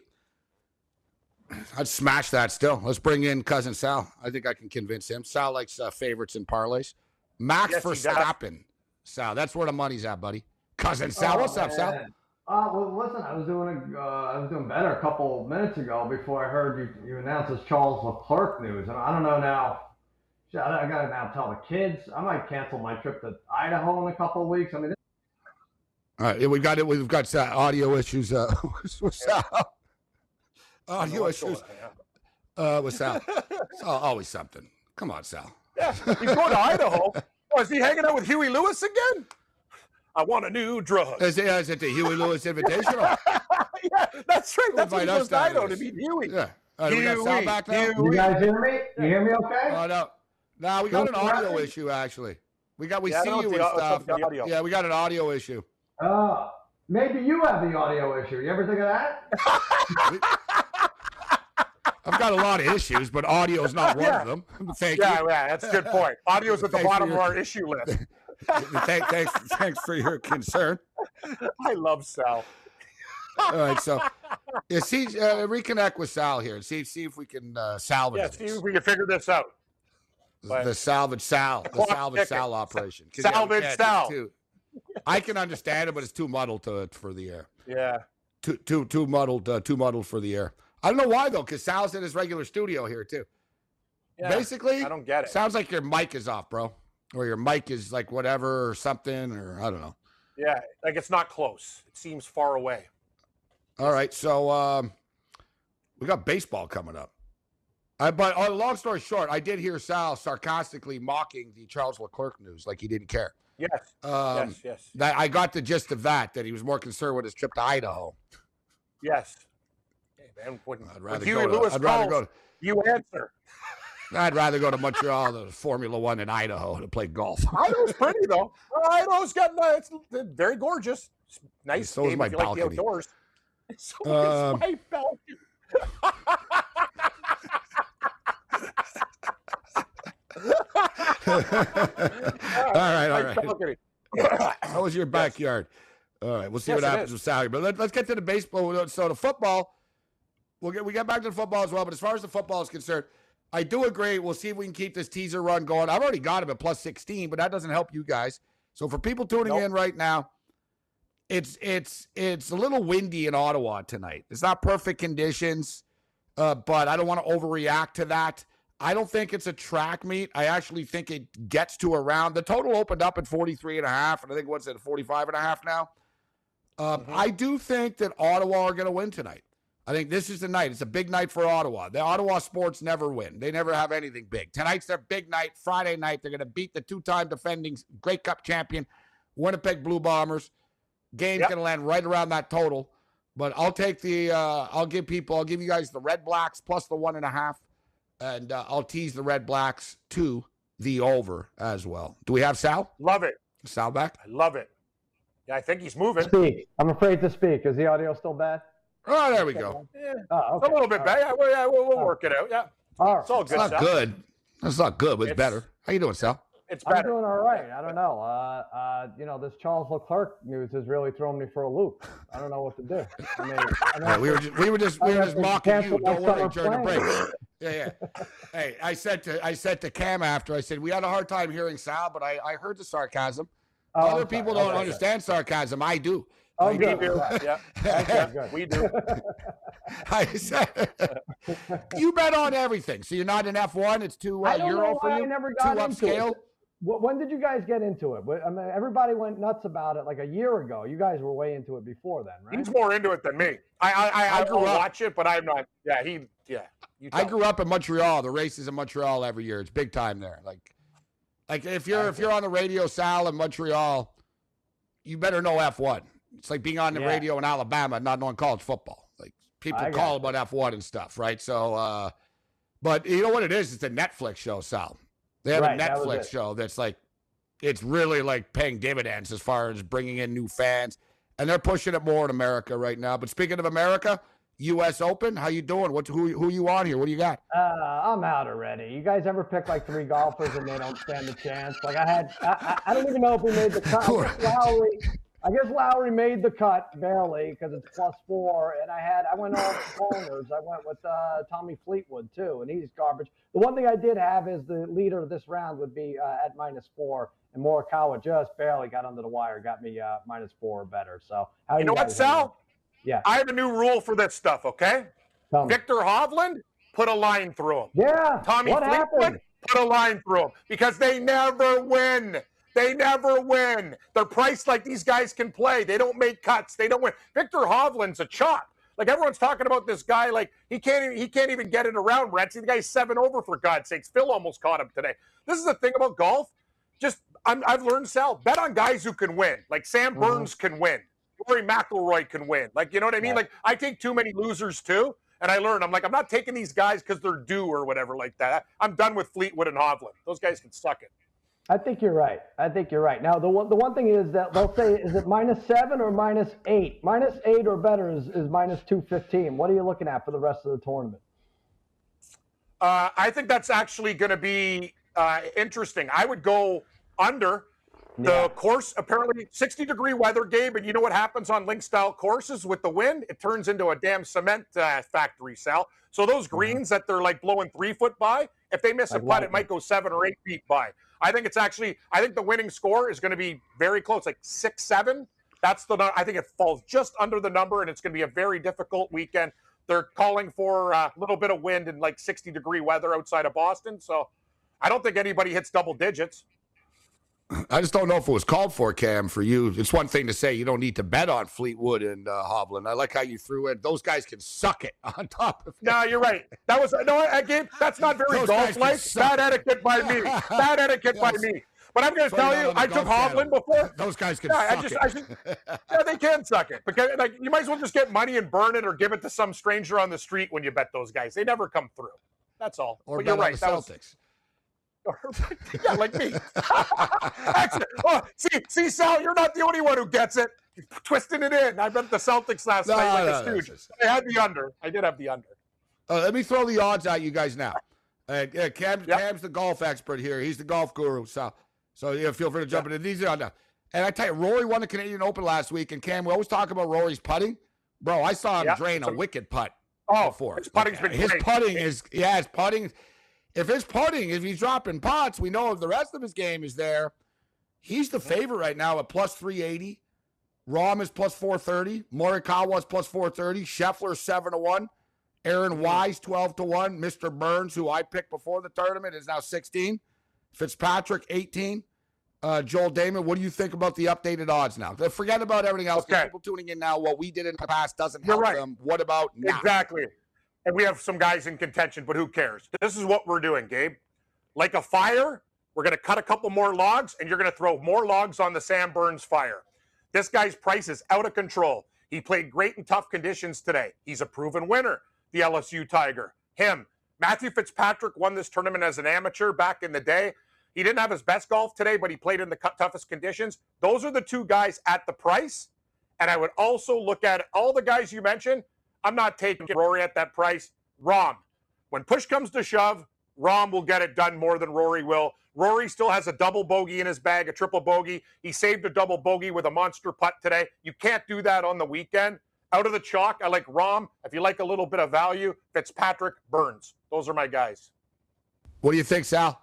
I'd smash that still. Let's bring in cousin Sal. I think I can convince him. Sal likes uh, favorites and parlays. Max yes, Verstappen. Sal, that's where the money's at, buddy. Cousin Sal, oh, what's up, man. Sal? Uh, well, listen, I was doing a, uh, I was doing better a couple minutes ago before I heard you, you announce this Charles Leclerc news, and I don't know now. I, I got to now tell the kids. I might cancel my trip to Idaho in a couple of weeks. I mean, all right, we've got it. We've got uh, audio issues uh, with Sal. Audio issues uh, with Sal. It's always something. Come on, Sal. Yeah, he's going to Idaho. Oh, is he hanging out with Huey Lewis again? I want a new drug. Is it, is it the Huey Lewis Invitational? Yeah, that's right. That's what he goes to Idaho to meet Huey. Yeah. Uh, Huey, we got Sal back now? Huey. You guys hear me? You hear me okay? Oh, no. No, we got an audio issue, actually. We got, we yeah, see you and stuff. Yeah, we got an audio issue. Oh, uh, maybe you have the audio issue. You ever think of that? I've got a lot of issues, but audio is not one yeah. of them. Thank yeah, you. Yeah, that's a good point. Audio is at the bottom your, of our issue list. Thank, thanks, thanks for your concern. I love Sal. All right, so yeah, see, uh, reconnect with Sal here and see see if we can uh, salvage yeah, this. See if we can figure this out. The, the salvage Sal, the, the salvage ticket. Sal operation. Salvage yeah, Sal. Too, I can understand it, but it's too muddled to for the air. Yeah. Too too too muddled. Uh, too muddled for the air. I don't know why though, because Sal's in his regular studio here too. Yeah, Basically, I don't get it. Sounds like your mic is off, bro, or your mic is like whatever or something, or I don't know. Yeah, like it's not close. It seems far away. All right, so um, we got baseball coming up. I, but uh, long story short, I did hear Sal sarcastically mocking the Charles Leclerc news, like he didn't care. Yes, um, yes, yes. That I got the gist of that. That he was more concerned with his trip to Idaho. Yes. And when, I'd rather when Huey go to, Lewis I'd calls, rather go to, you answer. I'd rather go to Montreal to Formula One in Idaho to play golf. Idaho's pretty though. Idaho's got uh, it's very gorgeous. It's nice. So is my if you balcony. Like the outdoors. So um, is my balcony. all right, all right. How was your backyard? All right, we'll see yes, what happens with Sally. But let, let's get to the baseball. So the football, we'll get we get back to the football as well. But as far as the football is concerned, I do agree. We'll see if we can keep this teaser run going. I've already got him at plus sixteen, but that doesn't help you guys. So for people tuning nope. in right now, it's it's it's a little windy in Ottawa tonight. It's not perfect conditions, uh, but I don't want to overreact to that. I don't think it's a track meet. I actually think it gets to around. The total opened up at forty-three and a half, and I think what's it, forty-five and a half now. Um, mm-hmm. I do think that Ottawa are going to win tonight. I think this is the night. It's a big night for Ottawa. The Ottawa Sports never win. They never have anything big. Tonight's their big night. Friday night, they're going to beat the two-time defending Grey Cup champion, Winnipeg Blue Bombers. Game's yep. going to land right around that total. But I'll take the, uh, I'll give people, I'll give you guys the Red Blacks plus the one and a half. And uh, I'll tease the Red Blacks to the over as well. Do we have Sal? Love it. Sal back? I love it. Yeah, I think he's moving. Speak. I'm afraid to speak. Is the audio still bad? Oh, there we go. Yeah. Oh, okay. It's a little bit all bad. Right. Yeah, we'll, yeah, we'll, we'll oh. work it out. Yeah. All right. It's all good. It's not Sal. good. It's not good, but it's, it's better. How you doing, Sal? It's better. I'm doing all right. I don't know. Uh, uh, you know, this Charles Leclerc news has really thrown me for a loop. I don't know what to do. I mean, I yeah, we were just we were just we were just mocking you. Don't worry during the break. Yeah, yeah. Hey, I said to I said to Cam after I said we had a hard time hearing Sal, but I, I heard the sarcasm. Oh, Other people don't okay, understand okay. sarcasm. I do. Oh, I good. do. Yeah, okay, good. We do. I said you bet on everything. So you're not in F one. It's too uh, Euro for you. I never got too into upscale. It. When did you guys get into it? I mean, everybody went nuts about it like a year ago. You guys were way into it before then, right? He's more into it than me. I I, I, I grew up watch it, but I'm not. Yeah, he. Yeah. I grew up in Montreal. The races in Montreal every year. It's big time there. Like, like if you're if you're on the radio, Sal, in Montreal, you better know F one. It's like being on the yeah. radio in Alabama and not knowing college football. Like people call about F one and stuff, right? So, uh, but you know what it is? It's a Netflix show, Sal. They have right, a Netflix that show that's like, it's really like paying dividends as far as bringing in new fans. And they're pushing it more in America right now. But speaking of America, U S Open, how you doing? What who who you on here? What do you got? Uh, I'm out already. You guys ever pick like three golfers and they don't stand a chance? Like I had, I, I don't even know if we made the cut. I guess Lowry, I guess Lowry made the cut barely because it's plus four. And I had, I went all corners. I went with uh, Tommy Fleetwood too, and he's garbage. The one thing I did have is the leader of this round would be uh, at minus four, and Morikawa just barely got under the wire, got me uh, minus four or better. So how you, you know what, Sal? Yeah, I have a new rule for this stuff. Okay, Victor Hovland, put a line through him. Yeah, Tommy what Fleetwood, happened? Put a line through him because they never win. They never win. They're priced like these guys can play. They don't make cuts. They don't win. Victor Hovland's a chop. Like everyone's talking about this guy, like he can't even, he can't even get it around. Retsy, the guy's seven over for God's sakes. Phil almost caught him today. This is the thing about golf. Just I'm, I've learned, Sal, bet on guys who can win. Like Sam mm-hmm. Burns can win. Rory McIlroy can win. Like you know what I mean? Yeah. Like I take too many losers too, and I learn. I'm like I'm not taking these guys because they're due or whatever like that. I'm done with Fleetwood and Hovland. Those guys can suck it. I think you're right. I think you're right. Now, the one, the one thing is that they'll say, is it minus seven or minus eight? Minus eight or better is, is minus two fifteen. What are you looking at for the rest of the tournament? Uh, I think that's actually going to be uh, interesting. I would go under. The yeah. course, apparently sixty degree weather, Gabe, and you know what happens on link style courses with the wind? It turns into a damn cement uh, factory, Sal. So those greens mm-hmm. that they're like blowing three foot by, if they miss a putt, it might go seven or eight feet by. I think it's actually, I think the winning score is going to be very close, like six, seven. That's the, I think it falls just under the number, and it's going to be a very difficult weekend. They're calling for a little bit of wind and like sixty degree weather outside of Boston. So I don't think anybody hits double digits. I just don't know if it was called for, Cam, for you. It's one thing to say you don't need to bet on Fleetwood and uh, Hovland. I like how you threw in. Those guys can suck it on top of it. No, you're right. That was no, again, that's not very golf-like. Bad etiquette by me. Bad etiquette yes. by me. But I'm going to tell you, I took Hovland before. Those guys can yeah, suck I just, it. I just, yeah, they can suck it. Because like you might as well just get money and burn it or give it to some stranger on the street when you bet those guys. They never come through. That's all. Or but bet you're right. on the Celtics. That was, yeah, like me. oh, see, see, Sal, you're not the only one who gets it. You're twisting it in. I bet the Celtics last no, night like no, a stooge. No, I had the under. I did have the under. Uh, let me throw the odds at you guys now. Uh, yeah, Cam, yep. Cam's the golf expert here. He's the golf guru. So, so yeah, feel free to jump yep. into these. And I tell you, Rory won the Canadian Open last week, and Cam, we always talk about Rory's putting. Bro, I saw him yep. drain so, a wicked putt. Oh, before. His putting's like, been his great. putting is yeah, his putting. If his putting, if he's dropping putts, we know if the rest of his game is there. He's the favorite right now at plus three eighty. Rahm is plus four thirty. Morikawa is plus four thirty. Scheffler seven to one. Aaron Wise twelve to one. Mister Burns, who I picked before the tournament, is now sixteen. Fitzpatrick eighteen. Uh, Joel Damon, what do you think about the updated odds now? Forget about everything else. Okay. People tuning in now, what we did in the past doesn't You're help right. them. What about now? Exactly. And we have some guys in contention, but who cares? This is what we're doing, Gabe. Like a fire, we're going to cut a couple more logs, and you're going to throw more logs on the Sam Burns fire. This guy's price is out of control. He played great in tough conditions today. He's a proven winner, the L S U Tiger. Him. Matthew Fitzpatrick won this tournament as an amateur back in the day. He didn't have his best golf today, but he played in the toughest conditions. Those are the two guys at the price. And I would also look at all the guys you mentioned. I'm not taking Rory at that price. Rahm. When push comes to shove, Rahm will get it done more than Rory will. Rory still has a double bogey in his bag, a triple bogey. He saved a double bogey with a monster putt today. You can't do that on the weekend. Out of the chalk, I like Rahm. If you like a little bit of value, Fitzpatrick, Burns. Those are my guys. What do you think, Sal?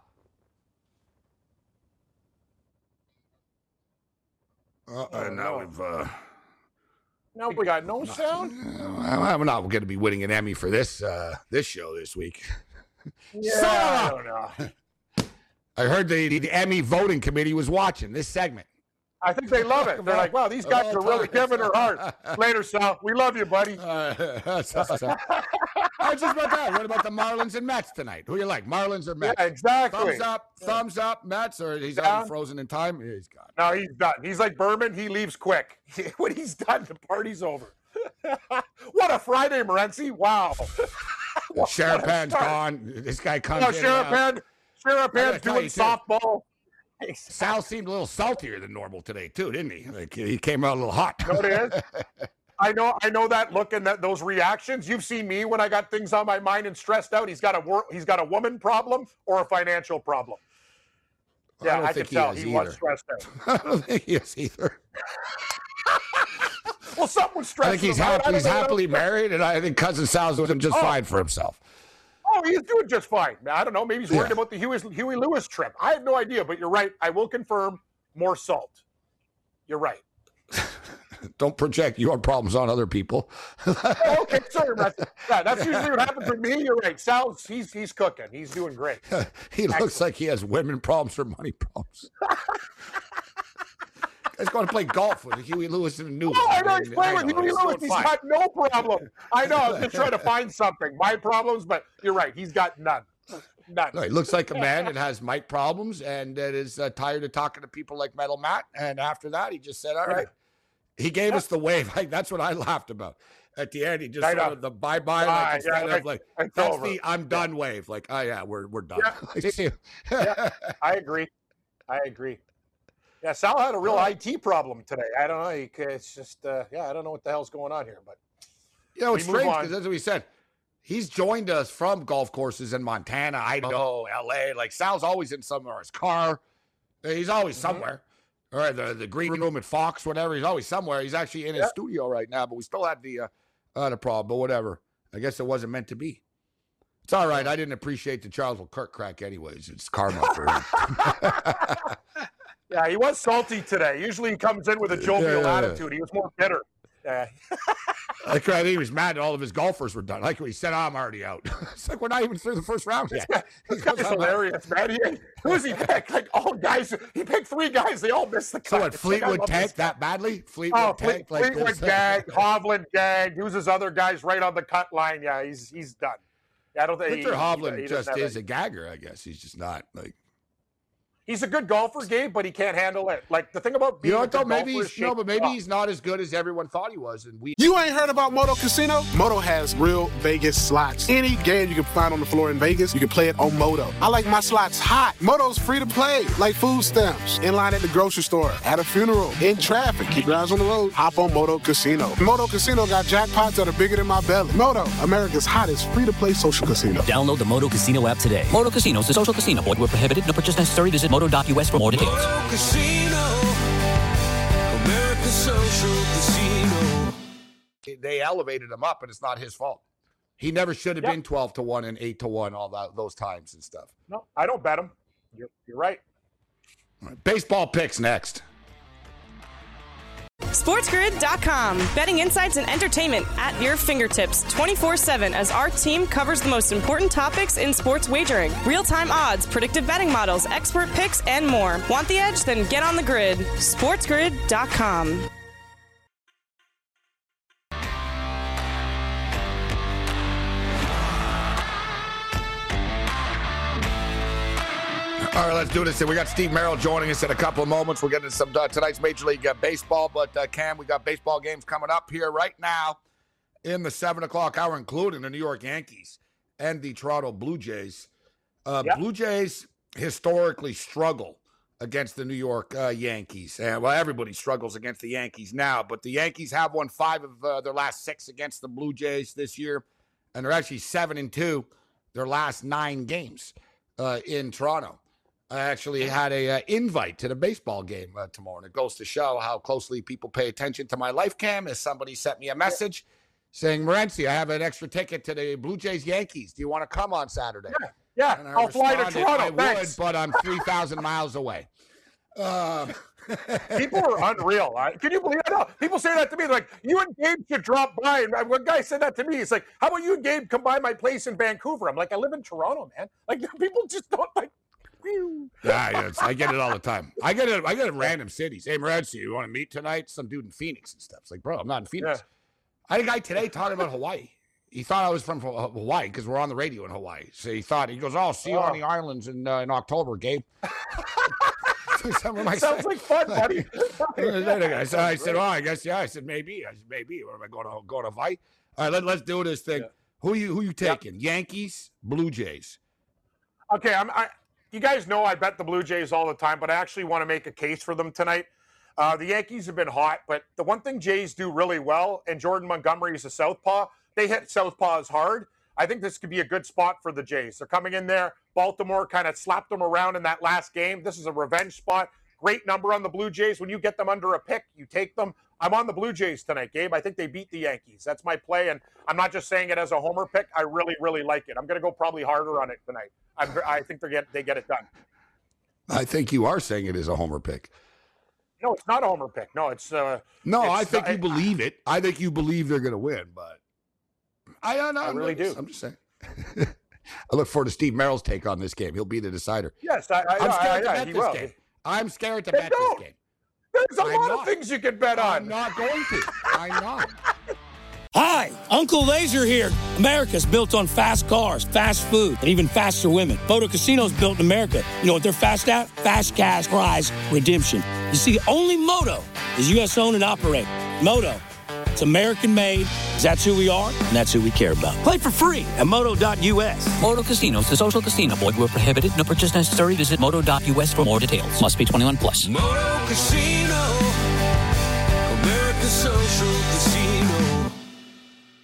Uh, uh, now we've uh, now we got no sound. I'm not going to be winning an Emmy for this uh, this show this week. Yeah, so, I don't know. I heard the, the Emmy voting committee was watching this segment. I think they love it. They're like, wow, these guys are really giving her heart. Later, Sal. We love you, buddy. Uh, so, so. I was just about that. What about the Marlins and Mets tonight? Who you like, Marlins or Mets? Yeah, exactly. Thumbs up, yeah. thumbs up, Mets, or he's already frozen in time? Yeah, he's gone. No, he's done. He's like Berman. He leaves quick. When he's done, the party's over. What a Friday, Morency. Wow. Sharapan's gone. This guy comes no, in. Sharapan, Sharapan's doing softball. Sal seemed a little saltier than normal today, too, didn't he? Like he came out a little hot. You know what it is? I know, I know that look and that those reactions. You've seen me when I got things on my mind and stressed out. He's got a wor- he's got a woman problem or a financial problem. Yeah, I, don't I think could tell he, he was stressed out. I don't think he is either. Well, something was stressing. I think he's him happy. out. He's happily married, and I think Cousin Sal's doing just oh. fine for himself. Oh, he's doing just fine. I don't know. Maybe he's worried yeah. about the Huey, Huey Lewis trip. I have no idea, but you're right. I will confirm more salt. You're right. Don't project your problems on other people. Oh, okay, sorry, Russ. Yeah, that's usually what happens with me. You're right. Sal's he's he's cooking. He's doing great. he Excellent. looks like he has women problems or money problems. He's going to play golf with Huey Lewis in the news. Oh, I know he's playing with Huey Lewis. He's fine. got no problem. I know. I was just trying to find something. My problems, but you're right. He's got none. None. No, he looks like a man that has mic problems and that is uh, tired of talking to people like Metal Matt. And after that, he just said, all right. He gave us the wave. Like, that's what I laughed about. At the end, he just sort of the bye-bye. Like, ah, instead yeah, of like, it's that's over. the I'm done yeah. wave. Like, oh, yeah, we're we're done. Yeah. yeah, I agree. I agree. Yeah, Sal had a real I T problem today. I don't know. It's just, uh, yeah, I don't know what the hell's going on here. But you know, it's strange because that's what we said. He's joined us from golf courses in Montana, Idaho, L A. Like, Sal's always in somewhere. His car. He's always mm-hmm. somewhere. All right, the, the green room at Fox, whatever. He's always somewhere. He's actually in his yeah. studio right now, but we still had the, uh, uh, the problem. But whatever. I guess it wasn't meant to be. It's all right. I didn't appreciate the Charles Leclerc crack anyways. It's karma for him. Yeah, he was salty today. Usually he comes in with a jovial yeah. attitude. He was more bitter. Yeah. I think he was mad that all of his golfers were done. Like when he said, oh, I'm already out. It's like we're not even through the first round yet. Yeah, this guy's hilarious, man. He, who does he pick? Like all guys. He picked three guys. They all missed the cut. So what, Fleetwood tanked that badly? Fleetwood oh, tanked Fleet, like Fleetwood this? gagged. Hovland gagged. Who's his other guys right on the cut line? Yeah, he's he's done. Yeah, I don't think Victor he, Hovland he, he just is a, a gagger, I guess. He's just not like. He's a good golfer, Gabe, but he can't handle it. Like, the thing about being You know a what, though? good Maybe golfer he's is no, but maybe shaking he's not as good as everyone thought he was. And we You ain't heard about Moto Casino? Moto has real Vegas slots. Any game you can find on the floor in Vegas, you can play it on Moto. I like my slots hot. Moto's free to play, like food stamps. In line at the grocery store, at a funeral, in traffic. Keep your eyes on the road. Hop on Moto Casino. Moto Casino got jackpots that are bigger than my belly. Moto, America's hottest free-to-play social casino. Download the Moto Casino app today. Moto Casino is a social casino. Void where prohibited. No purchase necessary. Visit moto dot U S for more details. Moto Casino, America's social casino. they elevated him up, and it's not his fault. He never should have Yep. been twelve to one and eight to one all that those times and stuff. No, I don't bet him. You're, you're right. All right, baseball picks next. SportsGrid dot com. Betting insights and entertainment at your fingertips twenty-four seven as our team covers the most important topics in sports wagering. Real-time odds, predictive betting models, expert picks, and more. Want the edge? Then get on the grid. SportsGrid dot com. All right, let's do this. We got Steve Merrill joining us in a couple of moments. We'll get into some uh, tonight's Major League uh, Baseball. But, uh, Cam, we got baseball games coming up here right now in the seven o'clock hour, including the New York Yankees and the Toronto Blue Jays. Uh, Yep. Blue Jays historically struggle against the New York uh, Yankees. And, well, everybody struggles against the Yankees now. But the Yankees have won five of uh, their last six against the Blue Jays this year. And they're actually seven and two their last nine games uh, in Toronto. I actually had a uh, invite to the baseball game uh, tomorrow, and it goes to show how closely people pay attention to my life cam. As somebody sent me a message saying, Morency, I have an extra ticket to the Blue Jays Yankees. Do you want to come on Saturday? Yeah, yeah. And I I'll fly to responded, Toronto. I Thanks. would, but I'm three thousand miles away. Uh, People are unreal. I, can you believe that? People say that to me. They're like, you and Gabe should drop by. And one guy said that to me. He's like, how about you and Gabe come by my place in Vancouver? I'm like, I live in Toronto, man. Like, people just don't like. yeah, yeah, it's- I get it all the time. I get it. I get it in random cities. Hey, Morency, you want to meet tonight? Some dude in Phoenix and stuff. It's like, bro, I'm not in Phoenix. Yeah. I had a guy today talking about Hawaii. He thought I was from Ho- Hawaii because we're on the radio in Hawaii. So he thought, he goes, oh, I'll see you Oh. on the islands in uh, in October, Gabe. Some of my Sounds like fun, buddy. I said, I said, oh, I guess, yeah. I said, maybe. I said, maybe. Or am I going to go to Hawaii? All right, let, let's do this thing. Yeah. Who you who you taking? Yankees, Blue Jays. Okay, I'm. I, you guys know I bet the Blue Jays all the time, but I actually want to make a case for them tonight. Uh, the Yankees have been hot, but the one thing Jays do really well, and Jordan Montgomery is a southpaw, they hit southpaws hard. I think this could be a good spot for the Jays. They're coming in there. Baltimore kind of slapped them around in that last game. This is a revenge spot. Great number on the Blue Jays. When you get them under a pick, you take them. I'm on the Blue Jays tonight, Gabe. I think they beat the Yankees. That's my play, and I'm not just saying it as a homer pick. I really, really like it. I'm going to go probably harder on it tonight. I'm, I think they get they get it done. I think you are saying it is a homer pick. No, it's not a homer pick. No, it's uh, No, it's, I think uh, you believe it. I think you believe they're going to win, but I don't know. I really do. I'm just saying. I look forward to Steve Merrill's take on this game. He'll be the decider. Yes, I, I, I'm I, scared to I, bet he this will. game. I'm scared to Then bet don't. this game. There's a I'm lot not. of things you can bet I'm on. not going to. I'm not. Hi, Uncle Laser here. America's built on fast cars, fast food, and even faster women. Moto Casino's built in America. You know what they're fast at? Fast cash prize redemption. You see, only Moto is U S owned and operated. Moto, it's American made. That's who we are, and that's who we care about. Play for free at moto dot U S. Moto Casino is a social casino. Void where prohibited. No purchase necessary. Visit moto dot U S for more details. Must be twenty-one plus. Moto Casino,